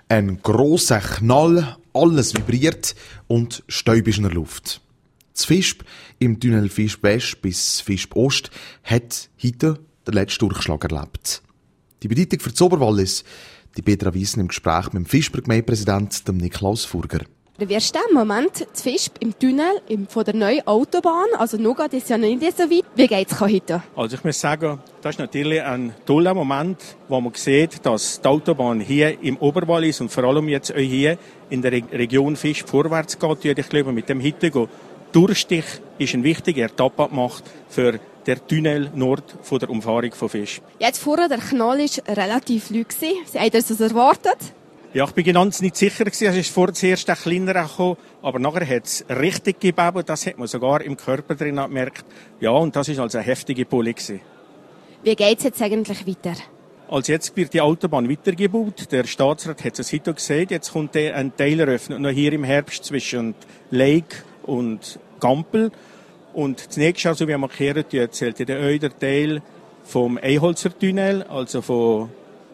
Ein grosser Knall, alles vibriert und Staub ist in der Luft. Das Visp im Tunnel Visp West bis Visp Ost hat heute den letzten Durchschlag erlebt. Die Bedeutung für das Oberwallis, die Petra Wiesen im Gespräch mit dem Visper Gemeindepräsidenten Niklaus Furger. Wie ist der Moment das Visp im Tunnel von der neuen Autobahn? Also Nougat ist ja nicht so weit. Wie geht es heute? Also ich muss sagen, das ist natürlich ein toller Moment, wo man sieht, dass die Autobahn hier im Oberwallis und vor allem jetzt auch hier in der Region Visp vorwärts geht. Ich glaube, mit dem heutigen Durchstich ist eine wichtige Etappe gemacht für der Tunnel Nord von der Umfahrung von Visp. Jetzt vorher, der Knall war relativ laut. Sie haben das erwartet? Ja, ich bin ganz nicht sicher gewesen. Es ist vorher zuerst ein kleinerer gekommen, aber nachher hat es richtig gegeben. Das hat man sogar im Körper drin gemerkt. Ja, und das ist also eine heftige Pulle gewesen. Wie geht es jetzt eigentlich weiter? Also jetzt wird die Autobahn weitergebaut. Der Staatsrat hat es heute gesehen. Jetzt kommt ein Teil eröffnet, noch hier im Herbst zwischen Lake und Gampel. Und das nächste Jahr, so wie wir markieren, zählt der Teil vom Eiholzer Tunnel, also von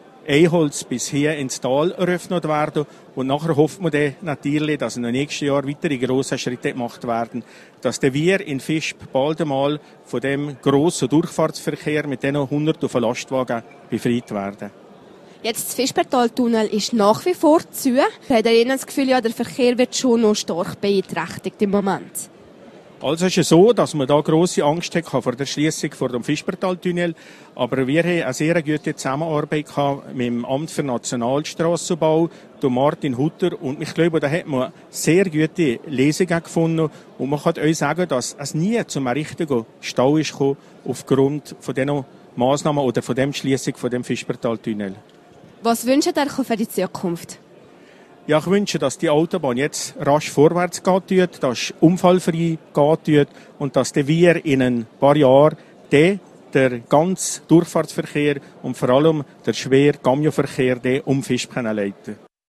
Eiholz bis hier ins Tal eröffnet werden. Und nachher hofft man dann natürlich, dass in den nächsten Jahren weitere grosse Schritte gemacht werden, dass wir in Visp bald einmal von dem grossen Durchfahrtsverkehr mit diesen Hunderten von Lastwagen befreit werden. Jetzt das Vispertal-Tunnel ist nach wie vor zu. Hat er das Gefühl, ja, der Verkehr wird schon noch stark beeinträchtigt im Moment? Also ist es so, dass man da grosse Angst hat vor der Schliessung vor dem Vispertal-Tunnel. Aber wir haben eine sehr gute Zusammenarbeit mit dem Amt für Nationalstrassenbau, Martin Hutter. Und ich glaube, da hat man sehr gute Lösungen gefunden. Und man kann euch sagen, dass es nie zum richtigen Stau ist gekommen, aufgrund von diesen Massnahmen oder von der Schliessung von dem Vispertal-Tunnel. Was wünscht ihr für die Zukunft? Ja, ich wünsche, dass die Autobahn jetzt rasch vorwärts geht, dass es unfallfrei geht und dass wir in ein paar Jahren der ganze Durchfahrtsverkehr und vor allem der schwere Camionverkehr um Visp leiten können.